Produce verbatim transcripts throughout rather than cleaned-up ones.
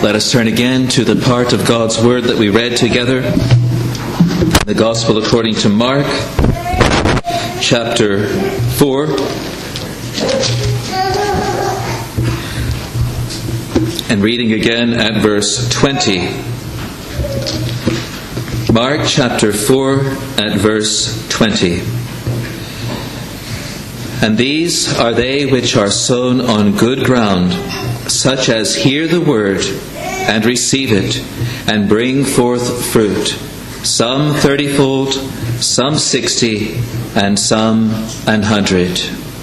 Let us turn again to the part of God's Word that we read together. The Gospel according to Mark, chapter four. And reading again at verse twenty. Mark chapter four at verse twenty. And these are they which are sown on good ground, such as hear the word, and receive it, and bring forth fruit, some thirtyfold, some sixty, and some an hundred.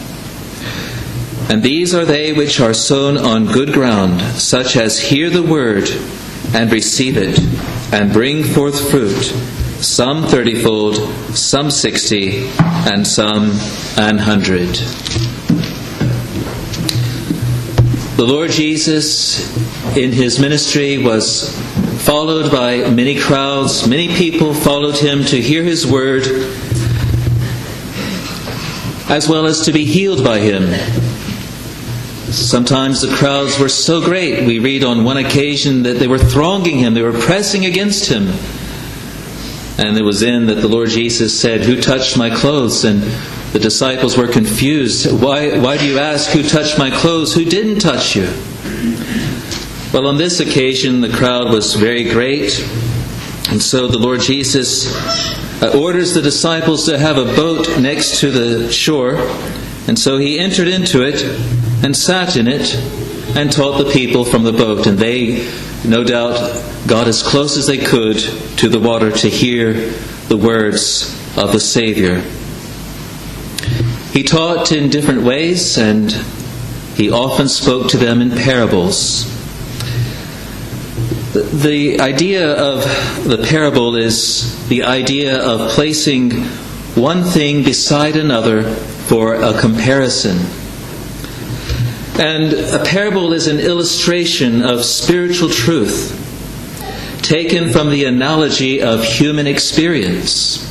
And these are they which are sown on good ground, such as hear the word, and receive it, and bring forth fruit, some thirtyfold, some sixty, and some an hundred. The Lord Jesus, in his ministry, was followed by many crowds. Many people followed him to hear his word, as well as to be healed by him. Sometimes the crowds were so great. We read on one occasion that they were thronging him, they were pressing against him. And it was then that the Lord Jesus said, "Who touched my clothes?" And the disciples were confused. Why, why do you ask, who touched my clothes? Who didn't touch you? Well, on this occasion, the crowd was very great. And so the Lord Jesus uh, orders the disciples to have a boat next to the shore. And so he entered into it and sat in it and taught the people from the boat. And they, no doubt, got as close as they could to the water to hear the words of the Savior. He taught in different ways, and he often spoke to them in parables. The, the idea of the parable is the idea of placing one thing beside another for a comparison. And a parable is an illustration of spiritual truth, taken from the analogy of human experience.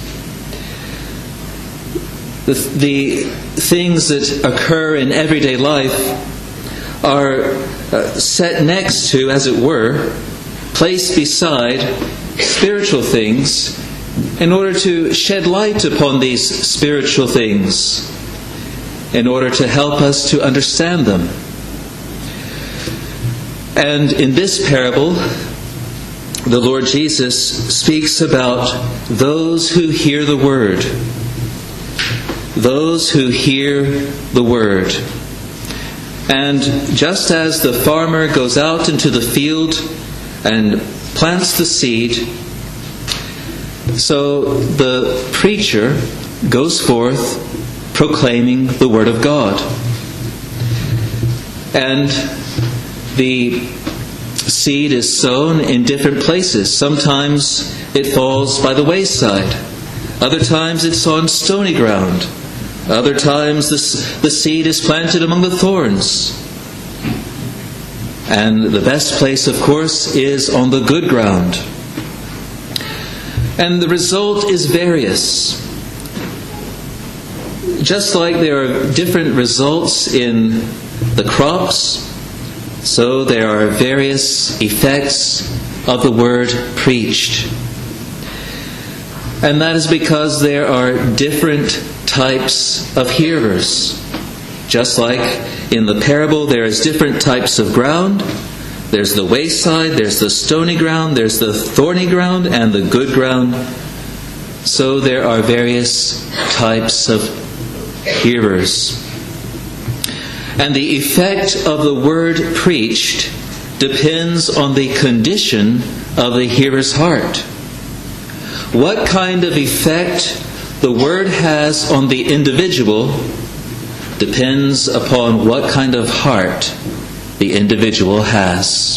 The, the things that occur in everyday life are uh, set next to, as it were, placed beside spiritual things in order to shed light upon these spiritual things, in order to help us to understand them. And in this parable, the Lord Jesus speaks about those who hear the word. Those who hear the word. And just as the farmer goes out into the field and plants the seed, so the preacher goes forth proclaiming the word of God. And the seed is sown in different places. Sometimes it falls by the wayside. Other times it's on stony ground. Other times the, the seed is planted among the thorns. And the best place, of course, is on the good ground. And the result is various. Just like there are different results in the crops, so there are various effects of the word preached. And that is because there are different types of hearers. Just like in the parable, there is different types of ground. There's the wayside, there's the stony ground, there's the thorny ground, and the good ground. So there are various types of hearers. And the effect of the word preached depends on the condition of the hearer's heart. What kind of effect the word has on the individual depends upon what kind of heart the individual has.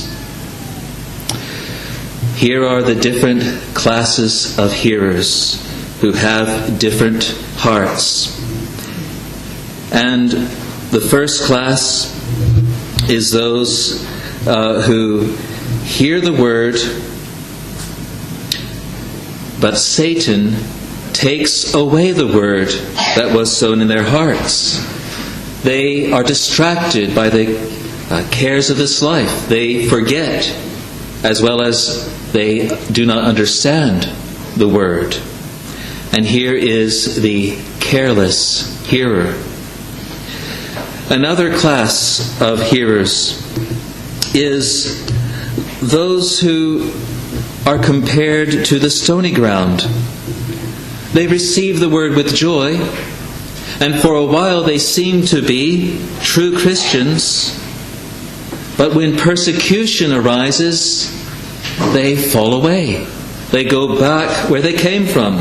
Here are the different classes of hearers who have different hearts. And the first class is those uh, who hear the word, but Satan takes away the word that was sown in their hearts. They are distracted by the uh, cares of this life. They forget as well as they do not understand the word. And here is the careless hearer. Another class of hearers is those who are compared to the stony ground. They receive the word with joy, and for a while they seem to be true Christians, but when persecution arises, they fall away. They go back where they came from.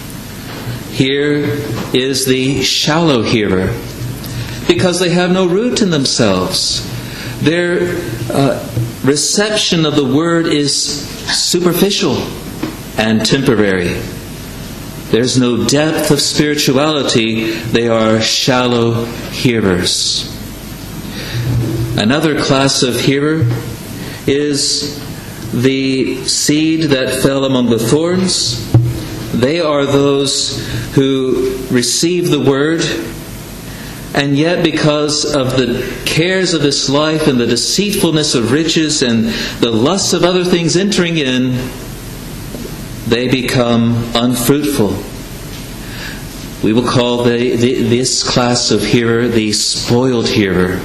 Here is the shallow hearer, because they have no root in themselves. Their uh, reception of the word is superficial and temporary. There's no depth of spirituality. They are shallow hearers. Another class of hearer is the seed that fell among the thorns. They are those who receive the word, and yet because of the cares of this life and the deceitfulness of riches and the lust of other things entering in, they become unfruitful. We will call the, the, this class of hearer the spoiled hearer.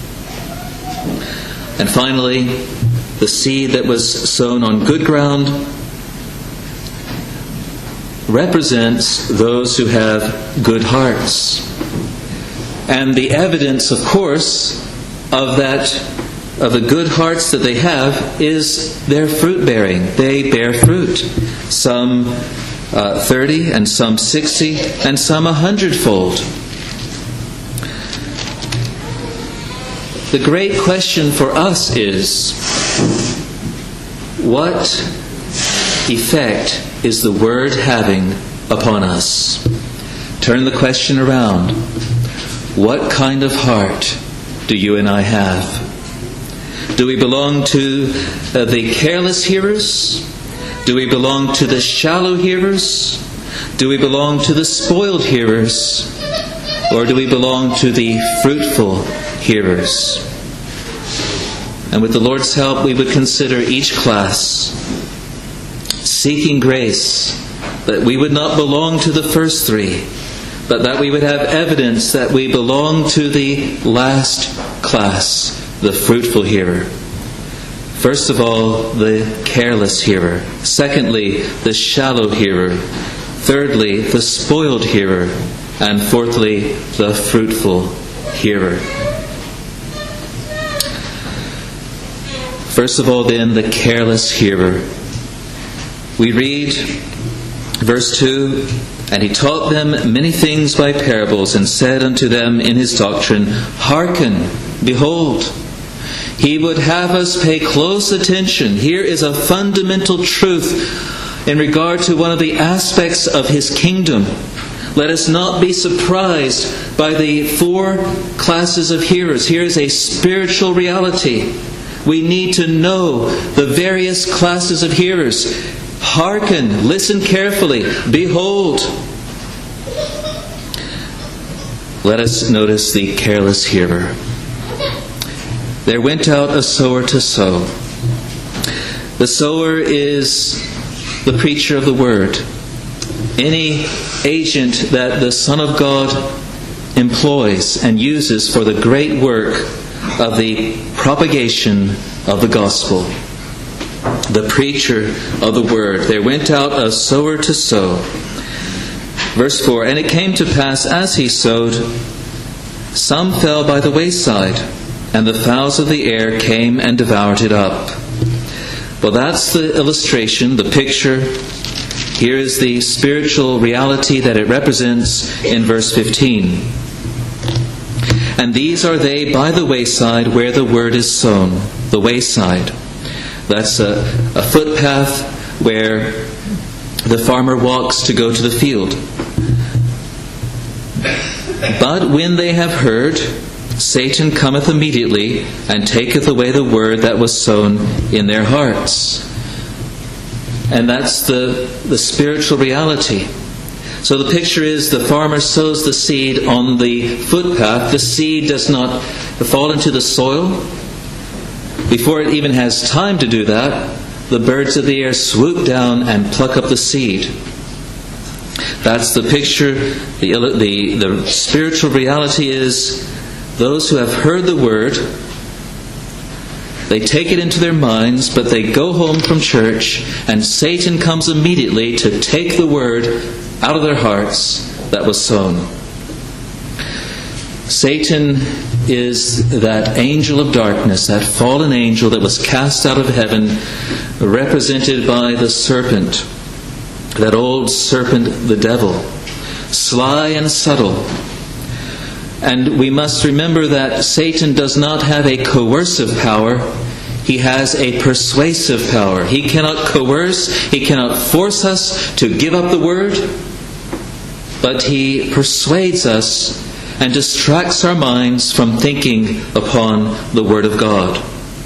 And finally, the seed that was sown on good ground represents those who have good hearts. And the evidence, of course, of that, of the good hearts that they have, is their fruit bearing. They bear fruit. Some uh, thirty, and some sixty, and some a hundredfold. The great question for us is, what effect is the Word having upon us? Turn the question around. What kind of heart do you and I have? Do we belong to uh, the careless hearers? Do we belong to the shallow hearers? Do we belong to the spoiled hearers? Or do we belong to the fruitful hearers? And with the Lord's help, we would consider each class, seeking grace, that we would not belong to the first three, but that we would have evidence that we belong to the last class, the fruitful hearer. First of all, the careless hearer. Secondly, the shallow hearer. Thirdly, the spoiled hearer. And fourthly, the fruitful hearer. First of all, then, the careless hearer. We read verse two, "And he taught them many things by parables, and said unto them in his doctrine, Hearken, behold." He would have us pay close attention. Here is a fundamental truth in regard to one of the aspects of his kingdom. Let us not be surprised by the four classes of hearers. Here is a spiritual reality. We need to know the various classes of hearers. Hearken, listen carefully, behold. Let us notice the careless hearer. There went out a sower to sow. The sower is the preacher of the word. Any agent that the Son of God employs and uses for the great work of the propagation of the gospel. The preacher of the word. There went out a sower to sow. Verse four, "And it came to pass as he sowed, some fell by the wayside, and the fowls of the air came and devoured it up." Well, that's the illustration, the picture. Here is the spiritual reality that it represents in verse fifteen. "And these are they by the wayside where the word is sown." The wayside. That's a, a footpath where the farmer walks to go to the field. "But when they have heard, Satan cometh immediately, and taketh away the word that was sown in their hearts." And that's the, the spiritual reality. So the picture is the farmer sows the seed on the footpath. The seed does not fall into the soil. Before it even has time to do that, the birds of the air swoop down and pluck up the seed. That's the picture. The, the, the spiritual reality is those who have heard the word, they take it into their minds, but they go home from church and Satan comes immediately to take the word out of their hearts that was sown. Satan is that angel of darkness, that fallen angel that was cast out of heaven, represented by the serpent, that old serpent, the devil, sly and subtle. And we must remember that Satan does not have a coercive power. He has a persuasive power. He cannot coerce, he cannot force us to give up the word, but he persuades us and distracts our minds from thinking upon the Word of God.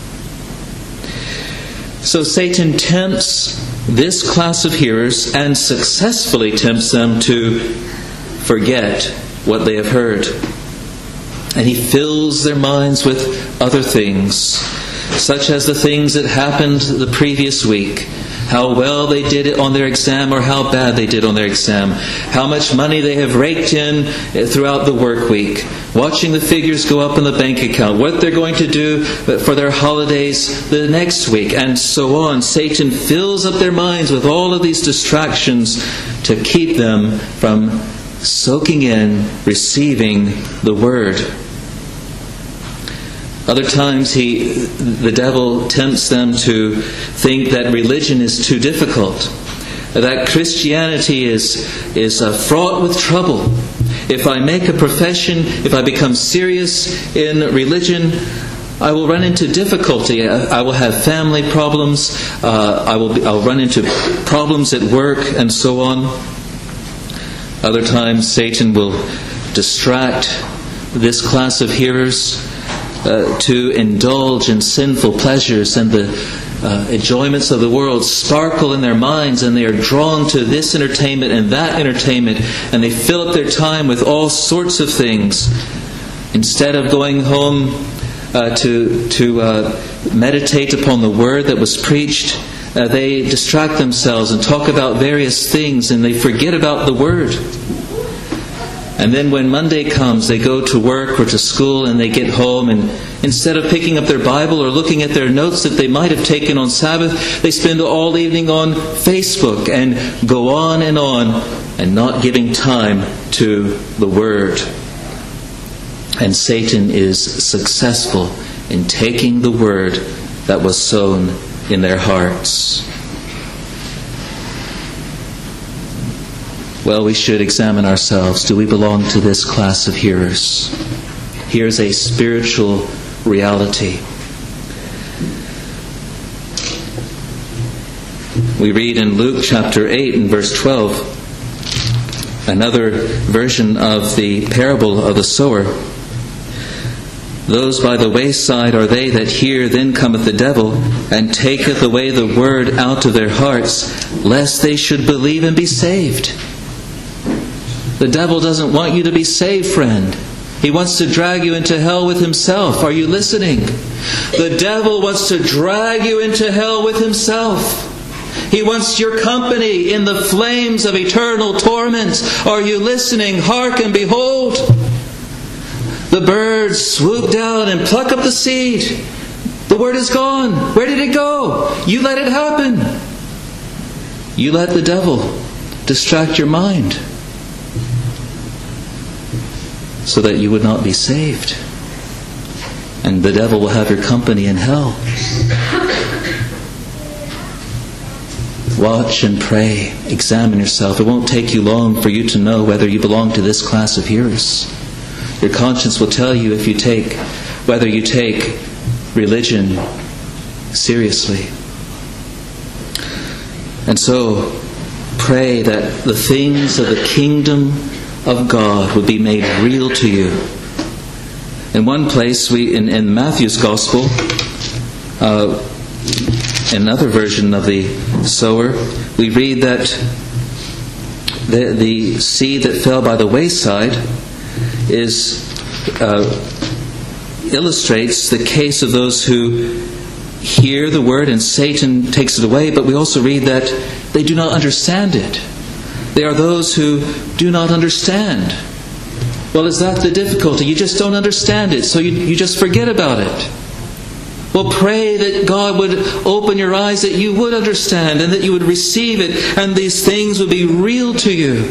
So Satan tempts this class of hearers and successfully tempts them to forget what they have heard. And he fills their minds with other things, such as the things that happened the previous week. How well they did it on their exam or how bad they did on their exam. How much money they have raked in throughout the work week. Watching the figures go up in the bank account. What they're going to do for their holidays the next week. And so on. Satan fills up their minds with all of these distractions to keep them from soaking in, receiving the Word. Other times he, the devil tempts them to think that religion is too difficult, that Christianity is, is uh, fraught with trouble. If I make a profession, if I become serious in religion, I will run into difficulty. I, I will have family problems. Uh, I will be, I'll run into problems at work and so on. Other times Satan will distract this class of hearers Uh, to indulge in sinful pleasures, and the uh, enjoyments of the world sparkle in their minds, and they are drawn to this entertainment and that entertainment, and they fill up their time with all sorts of things. Instead of going home uh, to, to uh, meditate upon the word that was preached, uh, they distract themselves and talk about various things, and they forget about the word. And then when Monday comes, they go to work or to school and they get home, and instead of picking up their Bible or looking at their notes that they might have taken on Sabbath, they spend all evening on Facebook and go on and on and not giving time to the Word. And Satan is successful in taking the Word that was sown in their hearts. Well, we should examine ourselves. Do we belong to this class of hearers? Here's a spiritual reality. We read in Luke chapter eight and verse twelve, another version of the parable of the sower. Those by the wayside are they that hear, then cometh the devil, and taketh away the word out of their hearts, lest they should believe and be saved. The devil doesn't want you to be saved, friend. He wants to drag you into hell with himself. Are you listening? The devil wants to drag you into hell with himself. He wants your company in the flames of eternal torment. Are you listening? Hark and behold, the birds swoop down and pluck up the seed. The word is gone. Where did it go? You let it happen. You let the devil distract your mind, so that you would not be saved. And the devil will have your company in hell. Watch and pray. Examine yourself. It won't take you long for you to know whether you belong to this class of hearers. Your conscience will tell you if you take, whether you take religion seriously. And so, pray that the things of the kingdom of God would be made real to you. In one place, we in, in Matthew's Gospel, uh, another version of the sower, we read that the, the seed that fell by the wayside is uh, illustrates the case of those who hear the word and Satan takes it away, but we also read that they do not understand it. They are those who do not understand. Well, is that the difficulty? You just don't understand it, so you, you just forget about it. Well, pray that God would open your eyes, that you would understand and that you would receive it, and these things would be real to you.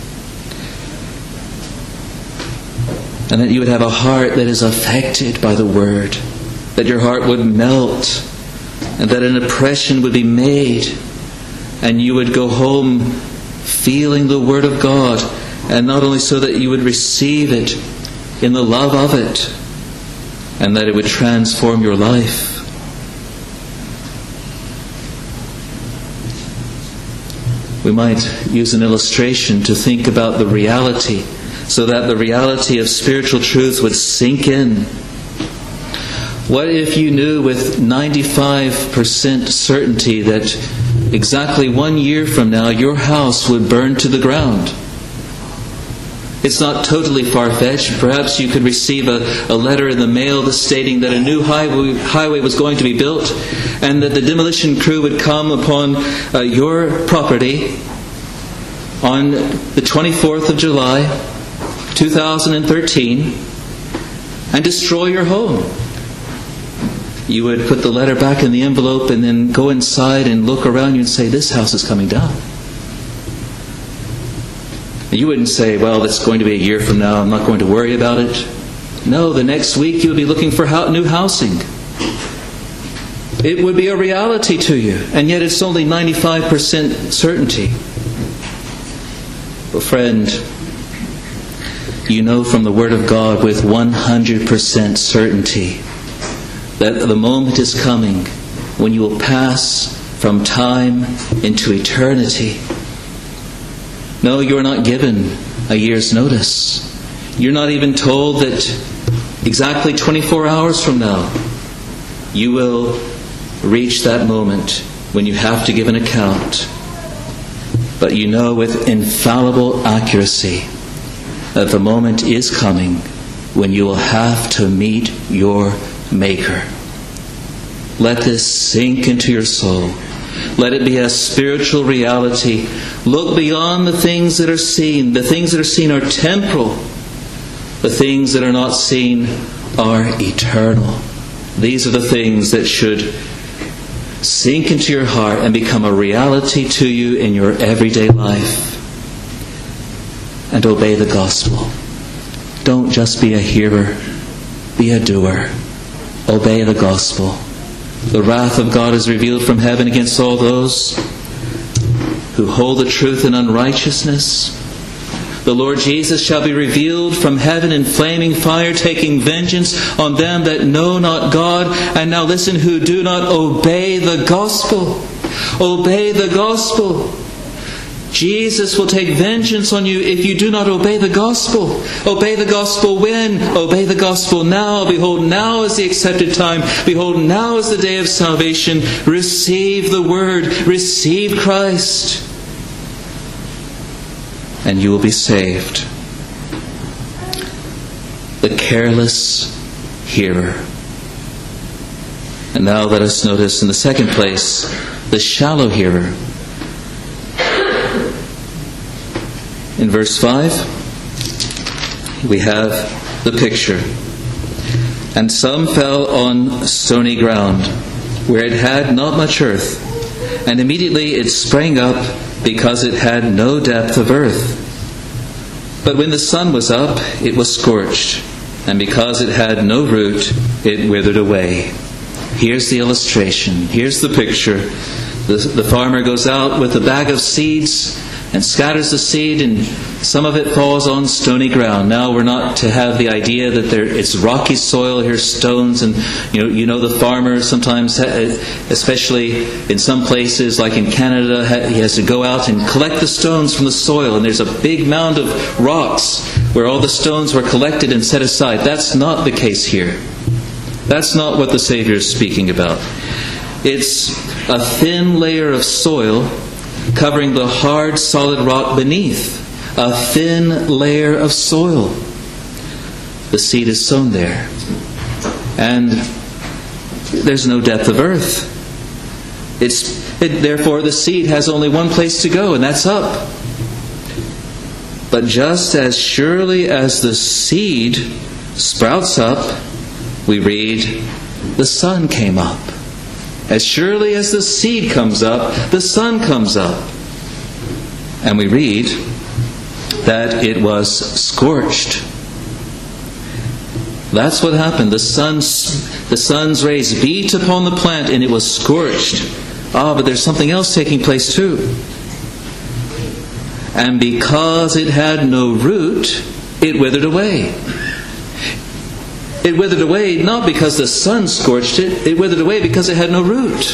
And that you would have a heart that is affected by the Word, that your heart would melt, and that an impression would be made, and you would go home feeling the Word of God, and not only so that you would receive it in the love of it, and that it would transform your life. We might use an illustration to think about the reality, so that the reality of spiritual truths would sink in. What if you knew with ninety-five percent certainty that exactly one year from now your house would burn to the ground? It's not totally far-fetched. Perhaps you could receive a, a letter in the mail stating that a new highway, highway was going to be built, and that the demolition crew would come upon uh, your property on the twenty-fourth of July, two thousand thirteen, and destroy your home. You would put the letter back in the envelope and then go inside and look around you and say, this house is coming down. You wouldn't say, well, it's going to be a year from now, I'm not going to worry about it. No, the next week you'll be looking for new housing. It would be a reality to you, and yet it's only ninety-five percent certainty. But friend, you know from the Word of God with one hundred percent certainty that the moment is coming when you will pass from time into eternity. No, you're not given a year's notice. You're not even told that exactly twenty-four hours from now you will reach that moment when you have to give an account. But you know with infallible accuracy that the moment is coming when you will have to meet your Maker. Let this sink into your soul. Let it be a spiritual reality. Look beyond the things that are seen. The things that are seen are temporal. The things that are not seen are eternal. These are the things that should sink into your heart and become a reality to you in your everyday life. And obey the gospel. Don't just be a hearer, be a doer. Obey the gospel. The wrath of God is revealed from heaven against all those who hold the truth in unrighteousness. The Lord Jesus shall be revealed from heaven in flaming fire, taking vengeance on them that know not God. And now listen, who do not obey the gospel. Obey the gospel. Jesus will take vengeance on you if you do not obey the gospel. Obey the gospel when? Obey the gospel now. Behold, now is the accepted time. Behold, now is the day of salvation. Receive the word. Receive Christ. And you will be saved. The careless hearer. And now let us notice in the second place, the shallow hearer. In verse five, we have the picture. And some fell on stony ground, where it had not much earth, and immediately it sprang up, because it had no depth of earth. But when the sun was up, it was scorched, and because it had no root, it withered away. Here's the illustration. Here's the picture. The, the farmer goes out with a bag of seeds and scatters the seed, and some of it falls on stony ground. Now we're not to have the idea that there it's rocky soil, here's stones, and you know you know the farmer sometimes, especially in some places like in Canada, he has to go out and collect the stones from the soil, and there's a big mound of rocks where all the stones were collected and set aside. That's not the case here. That's not what the Savior is speaking about. It's a thin layer of soil covering the hard, solid rock beneath. A thin layer of soil. The seed is sown there. And there's no depth of earth. It's it, therefore the seed has only one place to go, and that's up. But just as surely as the seed sprouts up, we read, the sun came up. As surely as the seed comes up, the sun comes up. And we read that it was scorched. That's what happened. The sun's, the sun's rays beat upon the plant and it was scorched. Ah, but there's something else taking place too. And because it had no root, it withered away. It withered away not because the sun scorched it, it withered away because it had no root.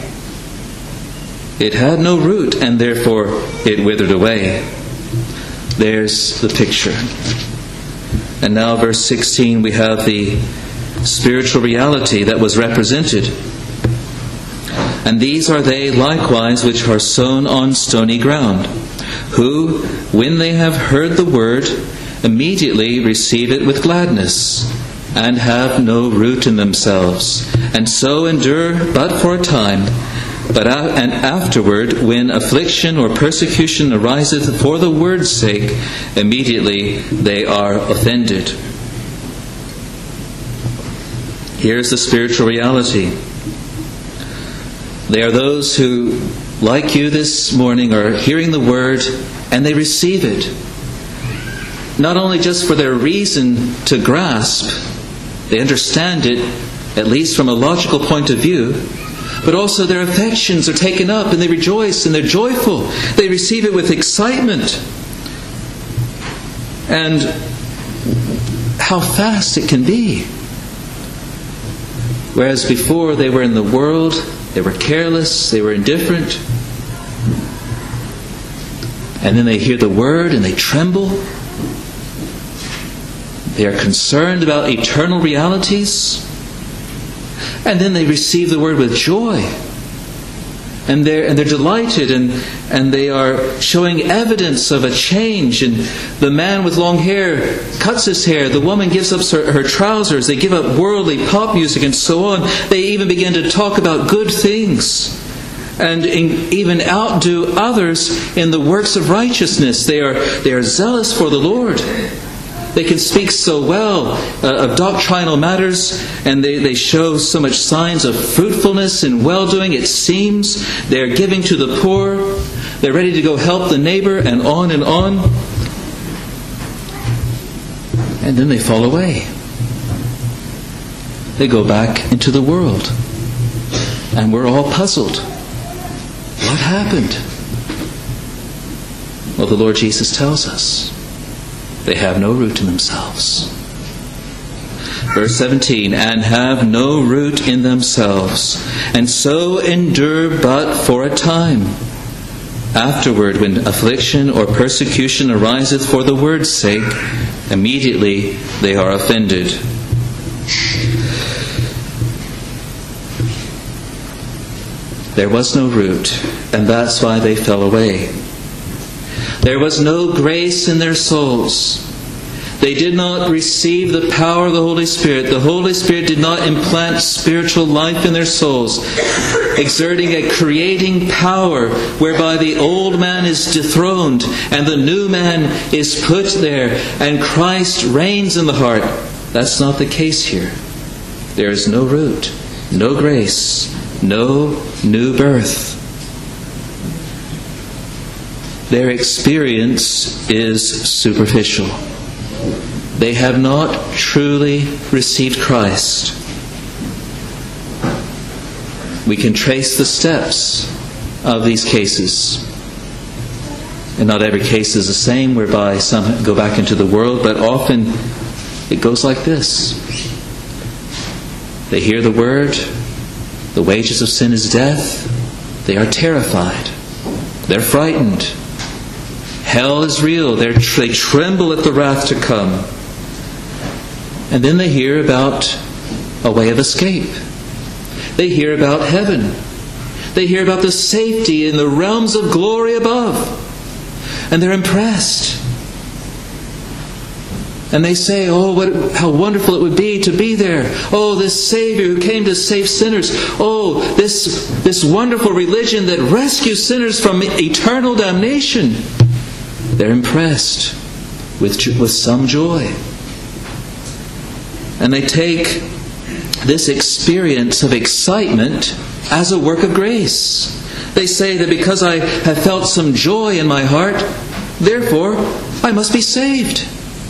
It had no root, and therefore it withered away. There's the picture. And now verse sixteen, we have the spiritual reality that was represented. And these are they likewise which are sown on stony ground, who, when they have heard the word, immediately receive it with gladness, and have no root in themselves, and so endure but for a time. But a- and afterward, when affliction or persecution ariseth for the word's sake, immediately they are offended. Here's the spiritual reality. They are those who, like you this morning, are hearing the word and they receive it. Not only just for their reason to grasp, they understand it, at least from a logical point of view, but also their affections are taken up and they rejoice and they're joyful. They receive it with excitement. And how fast it can be. Whereas before they were in the world, they were careless, they were indifferent. And then they hear the word and they tremble. They are concerned about eternal realities. And then they receive the word with joy. And they're, and they're delighted and, and they are showing evidence of a change. And the man with long hair cuts his hair. The woman gives up her, her trousers. They give up worldly pop music and so on. They even begin to talk about good things. And in, even outdo others in the works of righteousness. They are, they are zealous for the Lord. They can speak so well uh, of doctrinal matters, and they, they show so much signs of fruitfulness and well-doing. It seems they're giving to the poor. They're ready to go help the neighbor, and on and on. And then they fall away. They go back into the world. And we're all puzzled. What happened? Well, the Lord Jesus tells us. They have no root in themselves. Verse seventeen, and have no root in themselves, and so endure but for a time. Afterward, when affliction or persecution ariseth for the word's sake, immediately they are offended. There was no root, and that's why they fell away. There was no grace in their souls. They did not receive the power of the Holy Spirit. The Holy Spirit did not implant spiritual life in their souls, exerting a creating power whereby the old man is dethroned and the new man is put there and Christ reigns in the heart. That's not the case here. There is no root, no grace, no new birth. Their experience is superficial. They have not truly received Christ. We can trace the steps of these cases. And not every case is the same, whereby some go back into the world, but often it goes like this. They hear the word, the wages of sin is death. They are terrified. They're frightened. Hell is real. They're, they tremble at the wrath to come. And then they hear about a way of escape. They hear about heaven. They hear about the safety in the realms of glory above. And they're impressed. And they say, oh, what, how wonderful it would be to be there. Oh, this Savior who came to save sinners. Oh, this, this wonderful religion that rescues sinners from eternal damnation. They're impressed with, with some joy. And they take this experience of excitement as a work of grace. They say that because I have felt some joy in my heart, therefore I must be saved.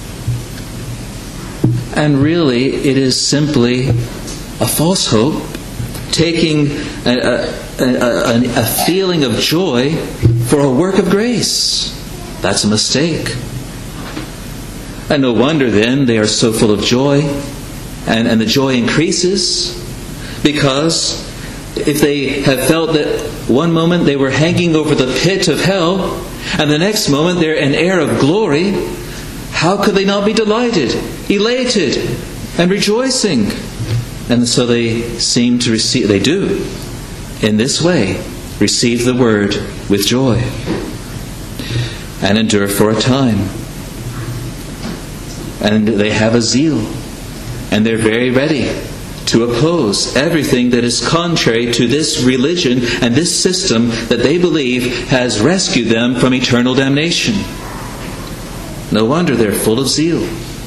And really, it is simply a false hope, taking a, a, a, a feeling of joy for a work of grace. That's a mistake. And no wonder then they are so full of joy, and, and the joy increases, because if they have felt that one moment they were hanging over the pit of hell, and the next moment they're in air of glory, how could they not be delighted, elated, and rejoicing? And so they seem to receive, they do, in this way, receive the word with joy, and endure for a time. And they have a zeal, and they're very ready to oppose everything that is contrary to this religion and this system that they believe has rescued them from eternal damnation. No wonder they're full of zeal.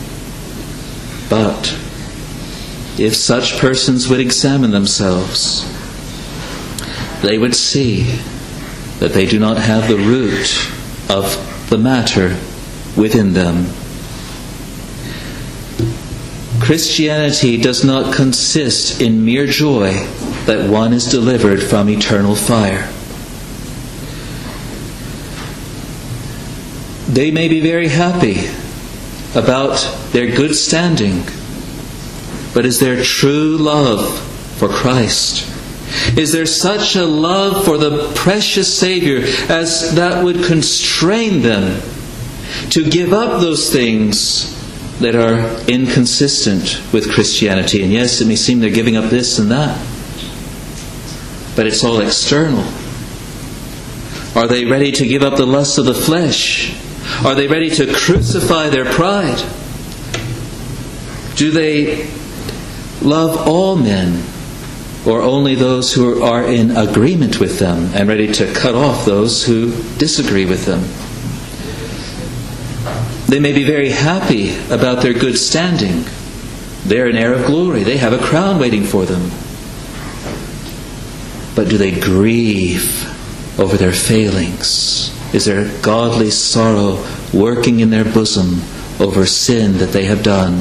But if such persons would examine themselves, they would see that they do not have the root of the matter within them. Christianity does not consist in mere joy that one is delivered from eternal fire. They may be very happy about their good standing, but is there true love for Christ? Is there such a love for the precious Savior as that would constrain them to give up those things that are inconsistent with Christianity? And yes, it may seem they're giving up this and that, but it's all external. Are they ready to give up the lust of the flesh? Are they ready to crucify their pride? Do they love all men, or only those who are in agreement with them and ready to cut off those who disagree with them? They may be very happy about their good standing. They're in air of glory. They have a crown waiting for them. But do they grieve over their failings? Is there godly sorrow working in their bosom over sin that they have done?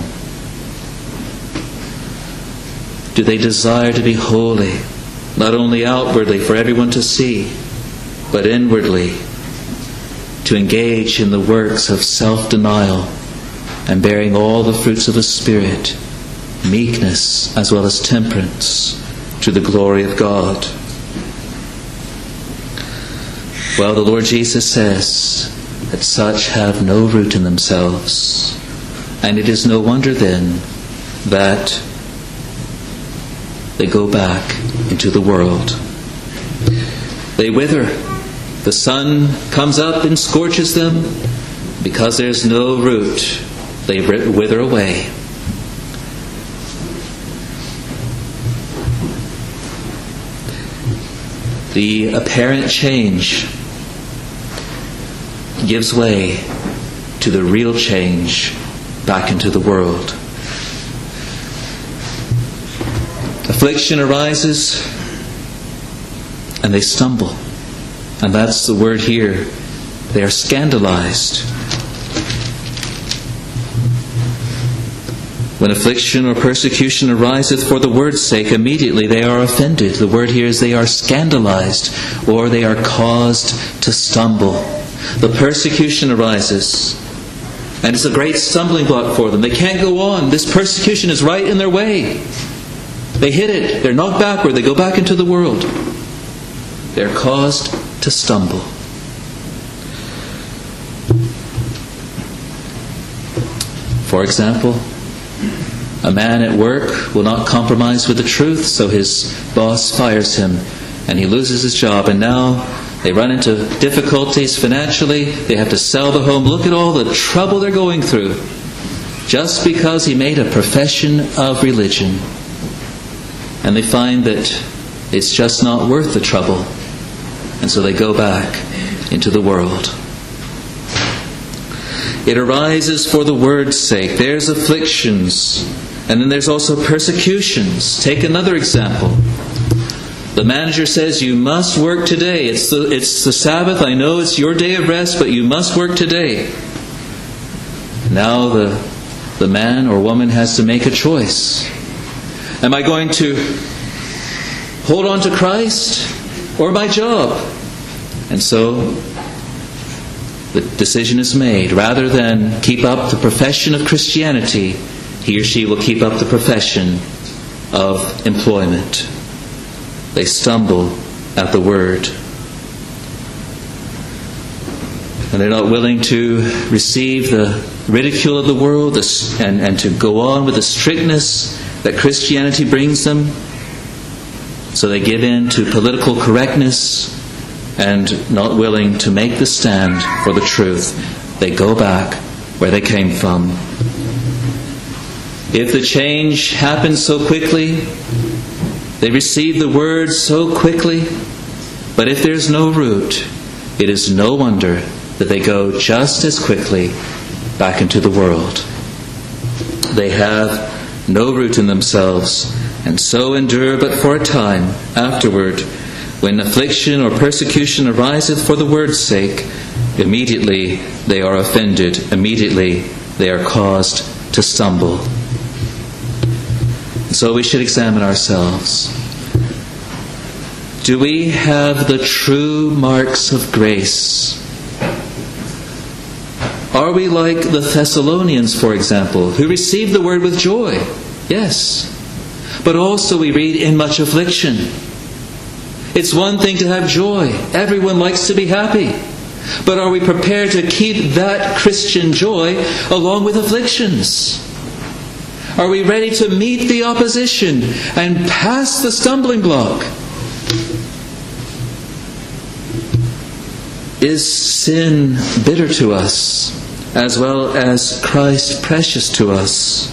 Do they desire to be holy, not only outwardly for everyone to see, but inwardly, to engage in the works of self-denial and bearing all the fruits of the Spirit, meekness as well as temperance, to the glory of God? Well, the Lord Jesus says that such have no root in themselves, and it is no wonder then that they go back into the world. They wither. The sun comes up and scorches them. Because there's no root, they wither away. The apparent change gives way to the real change back into the world. Affliction arises and they stumble. And that's the word here. They are scandalized. When affliction or persecution ariseth for the word's sake, immediately they are offended. The word here is they are scandalized, or they are caused to stumble. The persecution arises, and it's a great stumbling block for them. They can't go on. This persecution is right in their way. They hit it. They're knocked backward. They go back into the world. They're caused to stumble. For example, a man at work will not compromise with the truth, so his boss fires him and he loses his job, and now they run into difficulties financially. They have to sell the home. Look at all the trouble they're going through. just because he made a profession of religion. And they find that it's just not worth the trouble. And so they go back into the world. It arises for the word's sake. There's afflictions. And then there's also persecutions. Take another example. The manager says, you must work today. It's the, it's the Sabbath. I know it's your day of rest, but you must work today. Now the, the man or woman has to make a choice. Am I going to hold on to Christ or my job? And so the decision is made. Rather than keep up the profession of Christianity, he or she will keep up the profession of employment. They stumble at the word. And they're not willing to receive the ridicule of the world and, and to go on with the strictness that Christianity brings them. So they give in to political correctness and not willing to make the stand for the truth. They go back where they came from. If the change happens so quickly, they receive the word so quickly, but if there's no root, it is no wonder that they go just as quickly back into the world. They have no root in themselves, and so endure but for a time. Afterward, when affliction or persecution ariseth for the word's sake, immediately they are offended, immediately they are caused to stumble. So we should examine ourselves. Do we have the true marks of grace? Are we like the Thessalonians, for example, who received the word with joy? Yes. But also we read, in much affliction. It's one thing to have joy. Everyone likes to be happy. But are we prepared to keep that Christian joy along with afflictions? Are we ready to meet the opposition and pass the stumbling block? Is sin bitter to us, as well as Christ precious to us?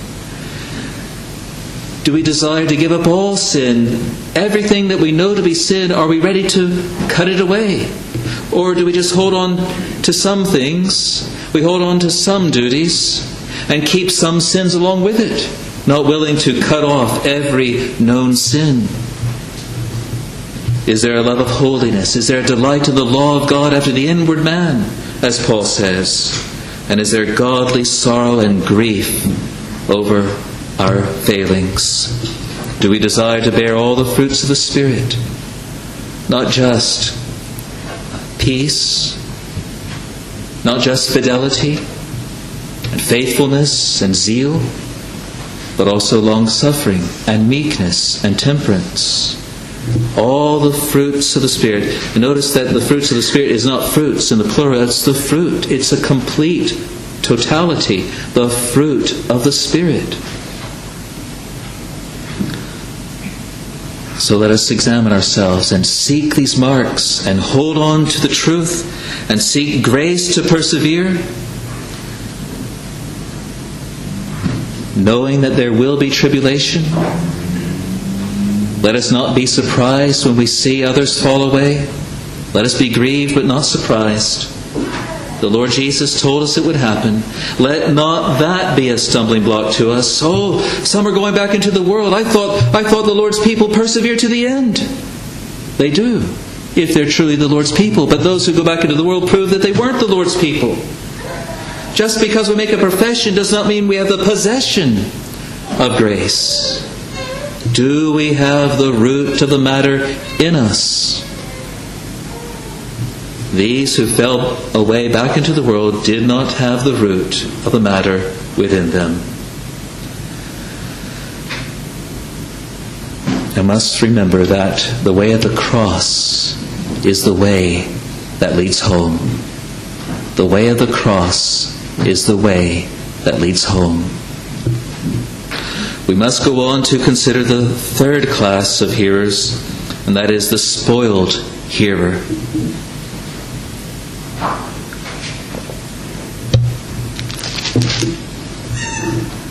Do we desire to give up all sin? Everything that we know to be sin, are we ready to cut it away? Or do we just hold on to some things? We hold on to some duties and keep some sins along with it, not willing to cut off every known sin. Is there a love of holiness? Is there a delight in the law of God after the inward man, as Paul says? And is there godly sorrow and grief over our failings? Do we desire to bear all the fruits of the Spirit? Not just peace, not just fidelity and faithfulness and zeal, but also long-suffering and meekness and temperance. All the fruits of the Spirit. And notice that the fruits of the Spirit is not fruits in the plural, it's the fruit. It's a complete totality, the fruit of the Spirit. So let us examine ourselves and seek these marks and hold on to the truth and seek grace to persevere, knowing that there will be tribulation. Let us not be surprised when we see others fall away. Let us be grieved but not surprised. The Lord Jesus told us it would happen. Let not that be a stumbling block to us. Oh, some are going back into the world. I thought, I thought the Lord's people persevere to the end. They do, if they're truly the Lord's people. But those who go back into the world prove that they weren't the Lord's people. Just because we make a profession does not mean we have the possession of grace. Do we have the root of the matter in us? These who fell away back into the world did not have the root of the matter within them. I must remember that the way of the cross is the way that leads home. The way of the cross is the way that leads home. We must go on to consider the third class of hearers, and that is the spoiled hearer.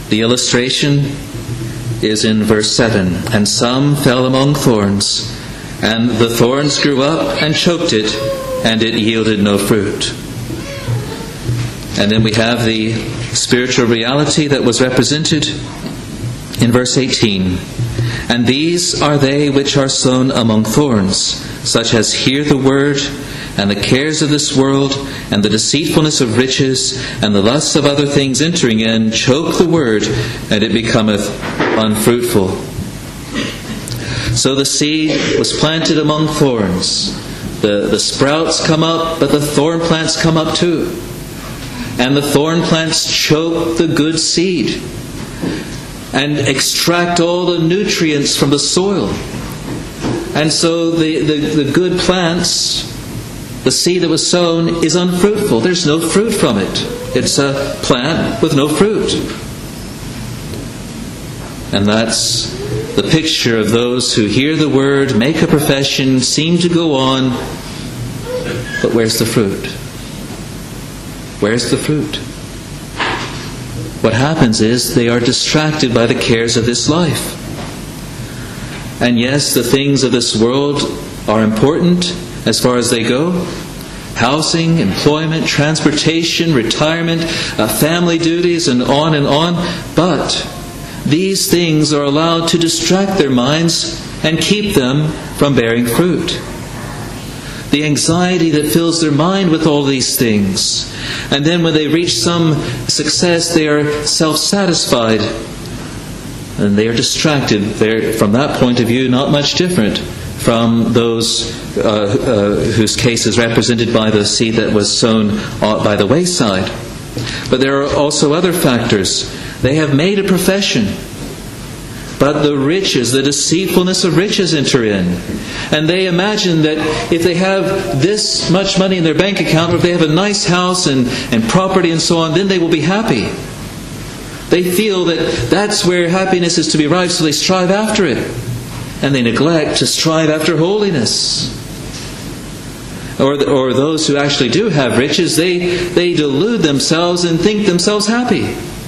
The illustration is in verse seven. And some fell among thorns, and the thorns grew up and choked it, and it yielded no fruit. And then we have the spiritual reality that was represented in verse eighteen. And these are they which are sown among thorns, such as hear the word, and the cares of this world, and the deceitfulness of riches, and the lusts of other things entering in, choke the word, and it becometh unfruitful. So the seed was planted among thorns. The, the sprouts come up, but the thorn plants come up too. And the thorn plants choke the good seed and extract all the nutrients from the soil. And so the, the, the good plants, the seed that was sown, is unfruitful. There's no fruit from it. It's a plant with no fruit. And that's the picture of those who hear the word, make a profession, seem to go on, but where's the fruit? Where's the fruit? What happens is they are distracted by the cares of this life. And yes, the things of this world are important as far as they go. Housing, employment, transportation, retirement, uh, family duties, and on and on. But these things are allowed to distract their minds and keep them from bearing fruit. The anxiety that fills their mind with all these things. And then when they reach some success, they are self-satisfied. And they are distracted. They're, from that point of view, not much different from those uh, uh, whose case is represented by the seed that was sown by the wayside. But there are also other factors. They have made a profession, but the riches, the deceitfulness of riches enter in. And they imagine that if they have this much money in their bank account, or if they have a nice house and, and property and so on, then they will be happy. They feel that that's where happiness is to be arrived, so they strive after it. And they neglect to strive after holiness. Or, or those who actually do have riches, they, they delude themselves and think themselves happy.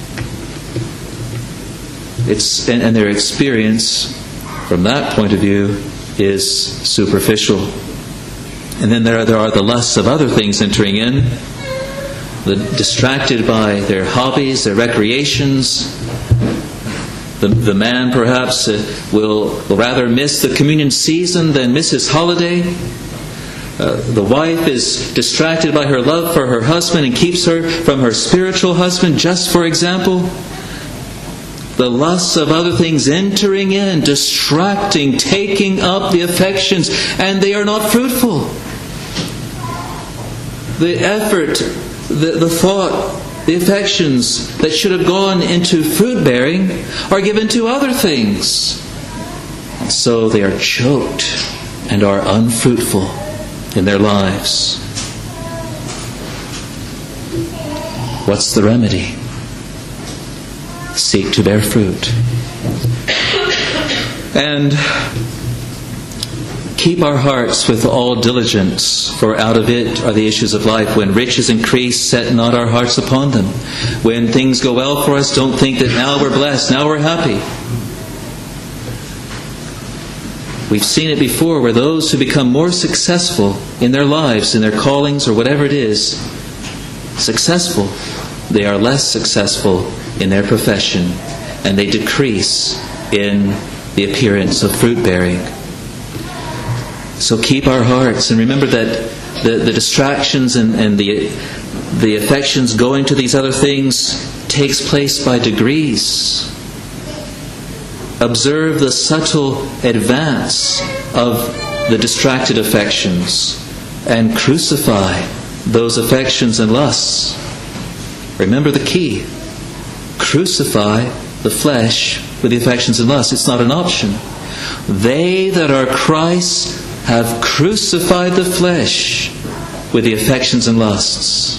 It's, and, and their experience from that point of view is superficial. And then there are, there are the lusts of other things entering in. The, distracted by their hobbies, their recreations. The, the man perhaps uh, will, will rather miss the communion season than miss his holiday. Uh, the wife is distracted by her love for her husband and keeps her from her spiritual husband, just for example. The lusts of other things entering in, distracting, taking up the affections, and they are not fruitful. The effort, the, the thought, the affections that should have gone into fruit bearing are given to other things. And so they are choked and are unfruitful in their lives. What's the remedy? Seek to bear fruit. And keep our hearts with all diligence, for out of it are the issues of life. When riches increase, set not our hearts upon them. When things go well for us, don't think that now we're blessed, now we're happy. We've seen it before, where those who become more successful in their lives, in their callings or whatever it is, successful, they are less successful in their profession, and they decrease in the appearance of fruit bearing. So keep our hearts, and remember that the, the distractions and, and the the affections going to these other things takes place by degrees. Observe the subtle advance of the distracted affections and crucify those affections and lusts. Remember the key. Crucify the flesh with the affections and lusts. It's not an option. They that are Christ's have crucified the flesh with the affections and lusts.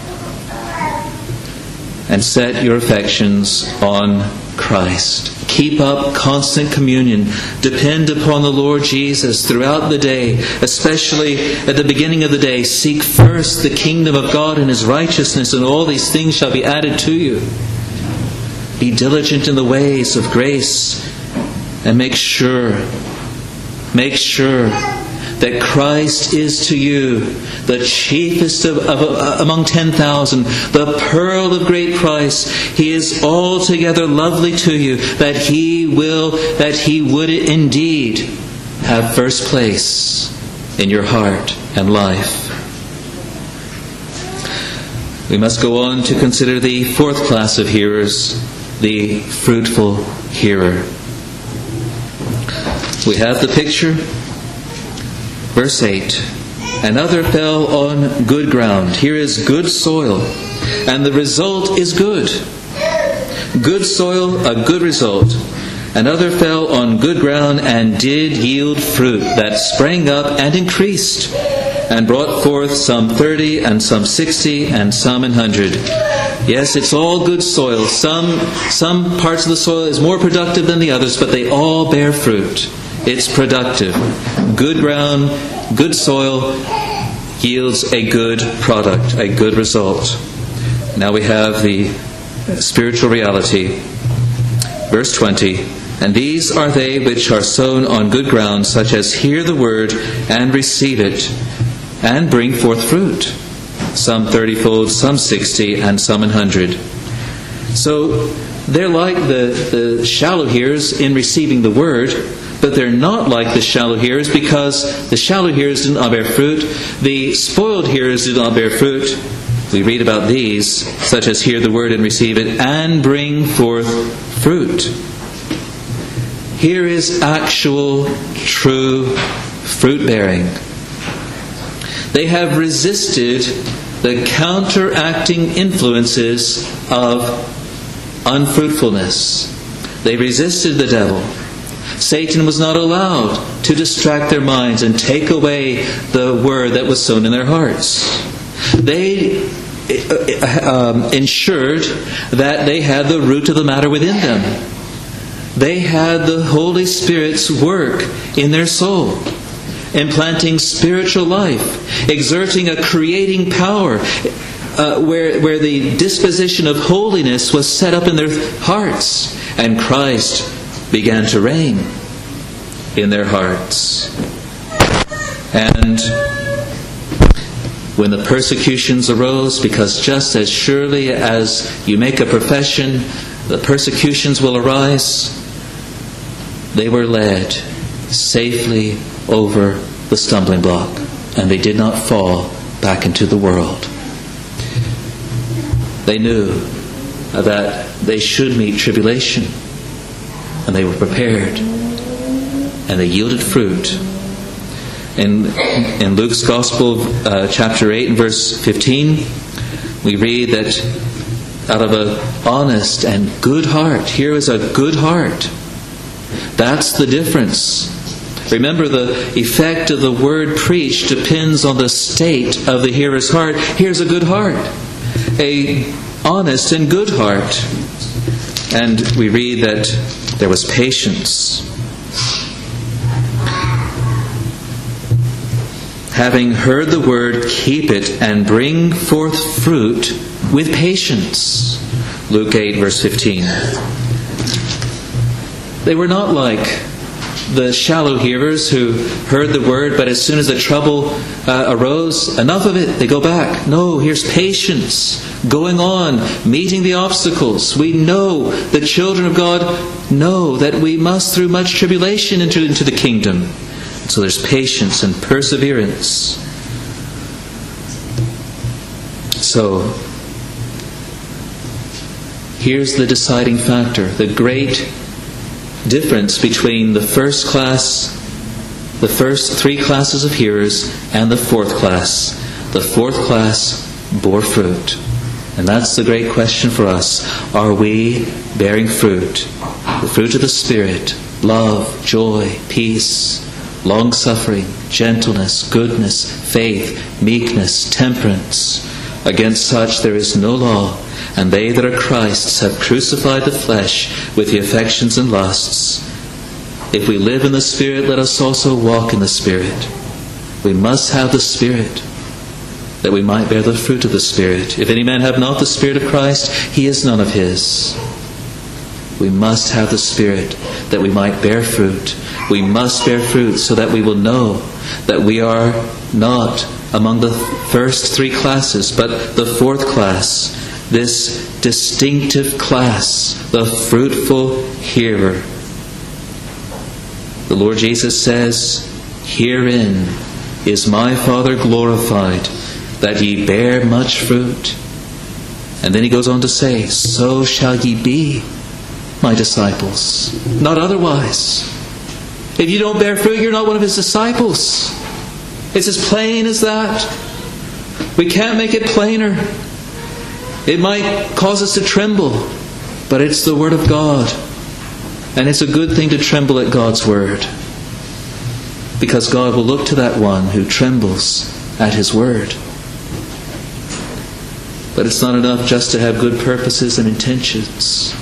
And set your affections on Christ. Keep up constant communion. Depend upon the Lord Jesus throughout the day, especially at the beginning of the day. Seek first the kingdom of God and His righteousness, and all these things shall be added to you. Be diligent in the ways of grace, and make sure, make sure that Christ is to you the chiefest of, of, of among ten thousand, the pearl of great price. He is altogether lovely to you, that He will, that He would indeed have first place in your heart and life. We must go on to consider the fourth class of hearers, the fruitful hearer. We have the picture. Verse eight. Another fell on good ground. Here is good soil, and the result is good. Good soil, a good result. Another fell on good ground and did yield fruit that sprang up and increased, and brought forth some thirty, and some sixty, and some an hundred. Yes, it's all good soil. Some, some parts of the soil is more productive than the others, but they all bear fruit. It's productive. Good ground, good soil yields a good product, a good result. Now we have the spiritual reality. Verse twenty. And these are they which are sown on good ground, such as hear the word and receive it, and bring forth fruit. Some thirtyfold, some sixty, and some an hundred. So they're like the, the shallow hearers in receiving the word, but they're not like the shallow hearers, because the shallow hearers did not bear fruit. The spoiled hearers did not bear fruit. We read about these, such as hear the word and receive it, and bring forth fruit. Here is actual, true fruit-bearing. They have resisted the counteracting influences of unfruitfulness. They resisted the devil. Satan was not allowed to distract their minds and take away the word that was sown in their hearts. They um, ensured that they had the root of the matter within them. They had the Holy Spirit's work in their soul, implanting spiritual life, exerting a creating power, uh, where, where the disposition of holiness was set up in their hearts, and Christ began to reign in their hearts. And when the persecutions arose, because just as surely as you make a profession, the persecutions will arise, they were led safely over the stumbling block, and they did not fall back into the world. They knew that they should meet tribulation, and they were prepared, and they yielded fruit. In, in Luke's Gospel, uh, chapter eight and verse fifteen, we read that out of an honest and good heart, here is a good heart. That's the difference. Remember, the effect of the word preached depends on the state of the hearer's heart. Here's a good heart, a honest and good heart. And we read that there was patience. Having heard the word, keep it and bring forth fruit with patience. Luke eight, verse fifteen. They were not like the shallow hearers who heard the word, but as soon as the trouble uh, arose, enough of it, they go back. No, here's patience, going on, meeting the obstacles. We know, the children of God know that we must through much tribulation enter into the kingdom. So there's patience and perseverance. So, here's the deciding factor, the great difference between the first class, the first three classes of hearers, and the fourth class. The fourth class bore fruit. And that's the great question for us. Are we bearing fruit? The fruit of the Spirit: love, joy, peace, long-suffering, gentleness, goodness, faith, meekness, temperance. Against such there is no law. And they that are Christ's have crucified the flesh with the affections and lusts. If we live in the Spirit, let us also walk in the Spirit. We must have the Spirit, that we might bear the fruit of the Spirit. If any man have not the Spirit of Christ, he is none of his. We must have the Spirit that we might bear fruit. We must bear fruit so that we will know that we are not among the first three classes, but the fourth class, this distinctive class, the fruitful hearer. The Lord Jesus says, "Herein is my Father glorified, that ye bear much fruit." And then he goes on to say, "So shall ye be my disciples, not otherwise." If you don't bear fruit, you're not one of his disciples. It's as plain as that. We can't make it plainer. It might cause us to tremble, but it's the Word of God. And it's a good thing to tremble at God's Word, because God will look to that one who trembles at His Word. But it's not enough just to have good purposes and intentions.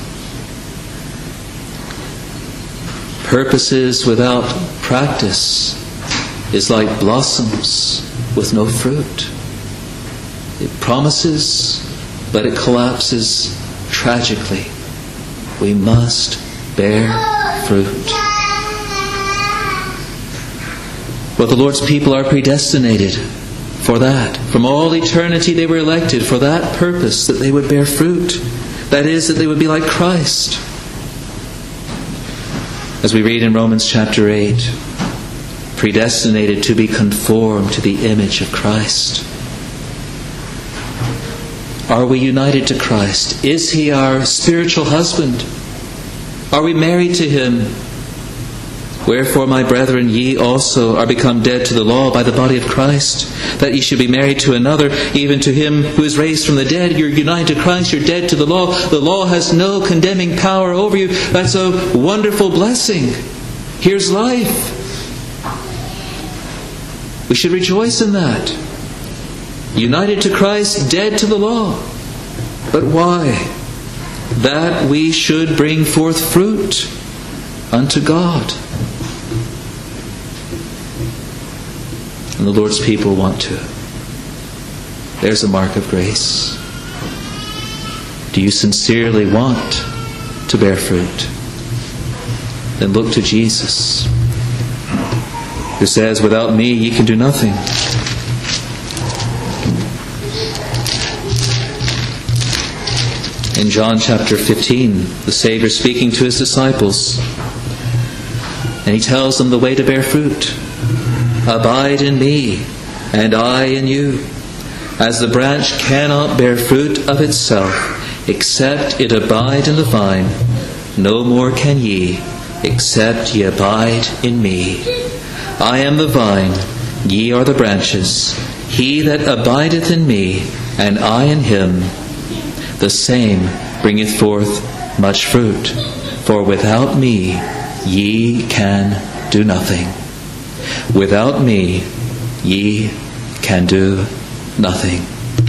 Purposes without practice is like blossoms with no fruit. It promises, but it collapses tragically. We must bear fruit. But the Lord's people are predestinated for that. From all eternity they were elected for that purpose, that they would bear fruit. That is, that they would be like Christ. As we read in Romans chapter eight, predestinated to be conformed to the image of Christ. Are we united to Christ? Is He our spiritual husband? Are we married to Him? Wherefore, my brethren, ye also are become dead to the law by the body of Christ, that ye should be married to another, even to Him who is raised from the dead. You're united to Christ, you're dead to the law. The law has no condemning power over you. That's a wonderful blessing. Here's life. We should rejoice in that. United to Christ, dead to the law. But why? That we should bring forth fruit unto God. And the Lord's people want to. There's a mark of grace. Do you sincerely want to bear fruit? Then look to Jesus, who says, "Without me ye can do nothing." In John chapter fifteen, the Savior speaking to His disciples, and He tells them the way to bear fruit. "Abide in me, and I in you. As the branch cannot bear fruit of itself, except it abide in the vine, no more can ye, except ye abide in me. I am the vine, ye are the branches. He that abideth in me, and I in him, the same bringeth forth much fruit. For without me ye can do nothing." Without me ye can do nothing.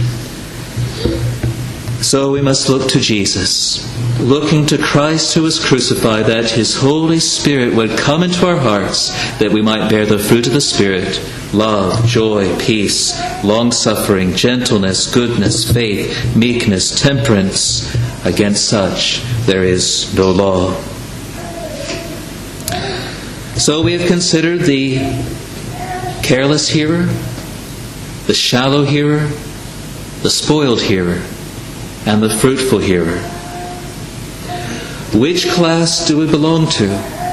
So we must look to Jesus, looking to Christ who was crucified, that His Holy Spirit would come into our hearts, that we might bear the fruit of the Spirit: love, joy, peace, long-suffering, gentleness, goodness, faith, meekness, temperance. Against such there is no law. So we have considered the careless hearer, the shallow hearer, the spoiled hearer, and the fruitful hearer. Which class do we belong to?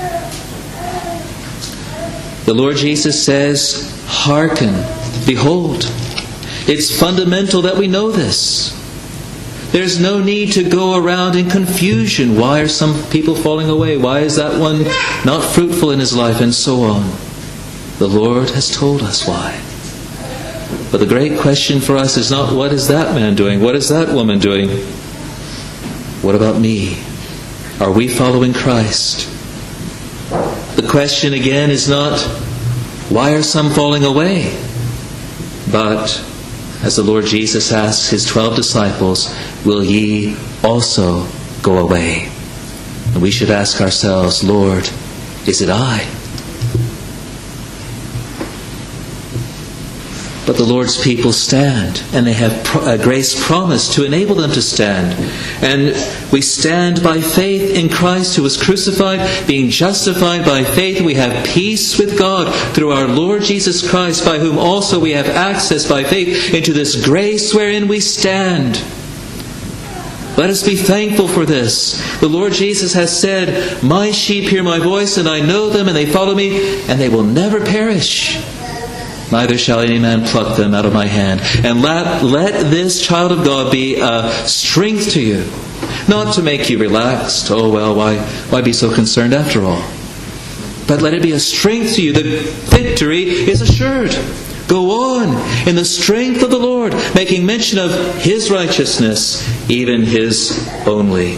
The Lord Jesus says, "Hearken, behold." It's fundamental that we know this. There's no need to go around in confusion. Why are some people falling away? Why is that one not fruitful in his life? And so on. The Lord has told us why. But the great question for us is not, what is that man doing? What is that woman doing? What about me? Are we following Christ? The question again is not, why are some falling away? But, as the Lord Jesus asks His twelve disciples, will ye also go away? And we should ask ourselves, Lord, is it I? But the Lord's people stand, and they have a grace promised to enable them to stand. And we stand by faith in Christ who was crucified, being justified by faith. We have peace with God through our Lord Jesus Christ, by whom also we have access by faith into this grace wherein we stand. Let us be thankful for this. The Lord Jesus has said, "My sheep hear my voice, and I know them, and they follow me, and they will never perish. Neither shall any man pluck them out of my hand." And let, let this, child of God, be a strength to you. Not to make you relaxed. Oh, well, why, why be so concerned after all? But let it be a strength to you. The victory is assured. Go on in the strength of the Lord, making mention of His righteousness, even His only.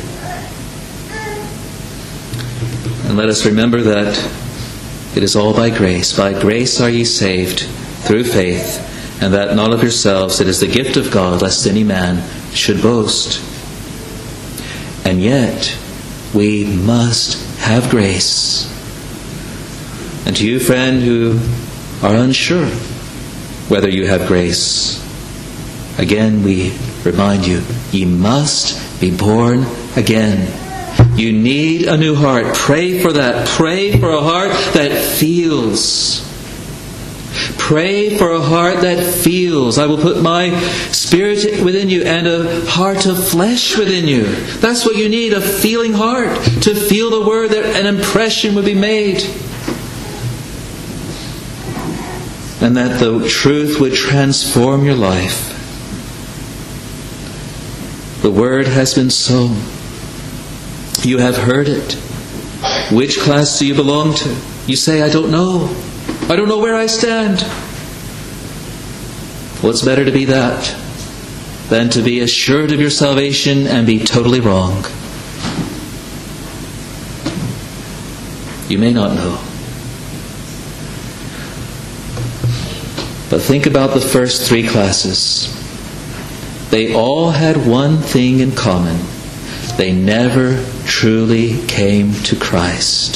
And let us remember that it is all by grace. By grace are ye saved, through faith, and that not of yourselves. It is the gift of God, lest any man should boast. And yet, we must have grace. And to you, friend, who are unsure whether you have grace, again we remind you, ye must be born again. You need a new heart. Pray for that. Pray for a heart that feels. Pray for a heart that feels. I will put my spirit within you and a heart of flesh within you. That's what you need, a feeling heart, to feel the word, that an impression would be made. And that the truth would transform your life. The word has been sown. You have heard it. Which class do you belong to? You say, "I don't know. I don't know where I stand." Well, it's better to be that than to be assured of your salvation and be totally wrong. You may not know. But think about the first three classes. They all had one thing in common. They never truly came to Christ.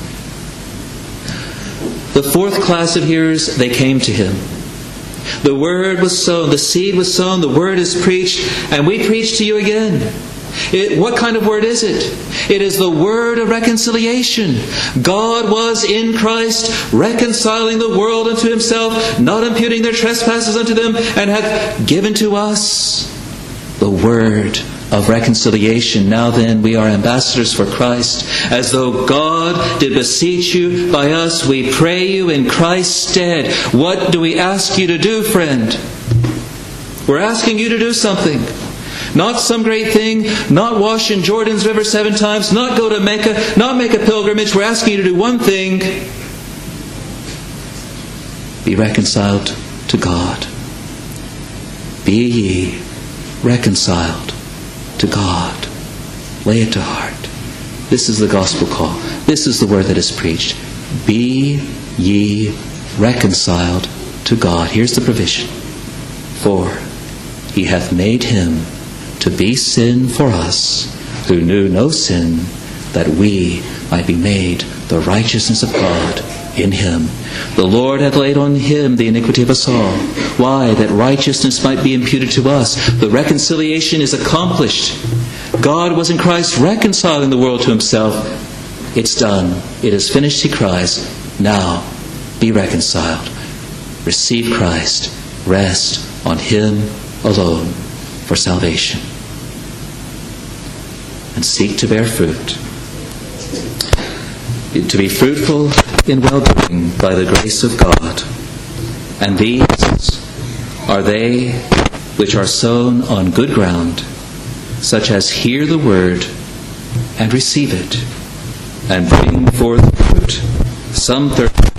The fourth class of hearers, they came to Him. The word was sown, the seed was sown, the word is preached, and we preach to you again. It, what kind of word is it? It is the word of reconciliation. God was in Christ, reconciling the world unto Himself, not imputing their trespasses unto them, and hath given to us the word of reconciliation. Now then, we are ambassadors for Christ. As though God did beseech you by us, we pray you in Christ's stead. What do we ask you to do, friend? We're asking you to do something. Not some great thing, not wash in Jordan's river seven times, not go to Mecca, not make a pilgrimage. We're asking you to do one thing. Be reconciled to God. Be ye reconciled to God. Lay it to heart. This is the gospel call. This is the word that is preached. Be ye reconciled to God. Here's the provision. For He hath made Him to be sin for us, who knew no sin, that we might be made the righteousness of God in Him. The Lord hath laid on Him the iniquity of us all. Why? That righteousness might be imputed to us. The reconciliation is accomplished. God was in Christ reconciling the world to Himself. It's done. It is finished, He cries. Now, be reconciled. Receive Christ. Rest on Him alone for salvation. And seek to bear fruit. To be fruitful in well-doing by the grace of God. And these are they which are sown on good ground, such as hear the word and receive it, and bring forth fruit, some thirty,